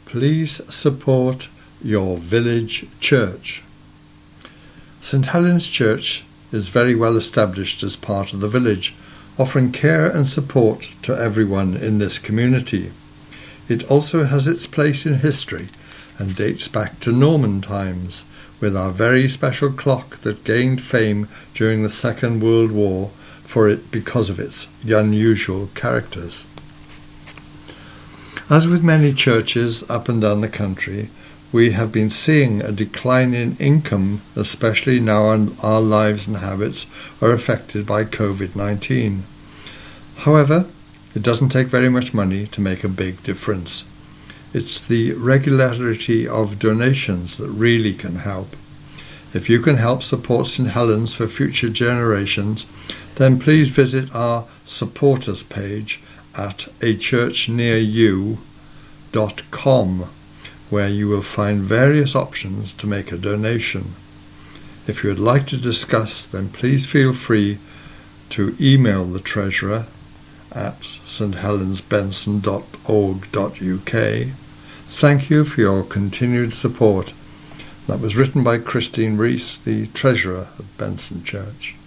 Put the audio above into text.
please support your village church. St Helens Church is very well established as part of the village, offering care and support to everyone in this community. It also has its place in history and dates back to Norman times, with our very special clock that gained fame during the Second World War because of its unusual characters. As with many churches up and down the country, we have been seeing a decline in income, especially now our lives and habits are affected by COVID-19. However, it doesn't take very much money to make a big difference. It's the regularity of donations that really can help. If you can help support St Helens for future generations, then please visit our supporters page at achurchnearyou.com, where you will find various options to make a donation. If you would like to discuss, then please feel free to email the treasurer at sthelensbenson.org.uk. Thank you for your continued support. That was written by Christine Rees, the treasurer of Benson Church.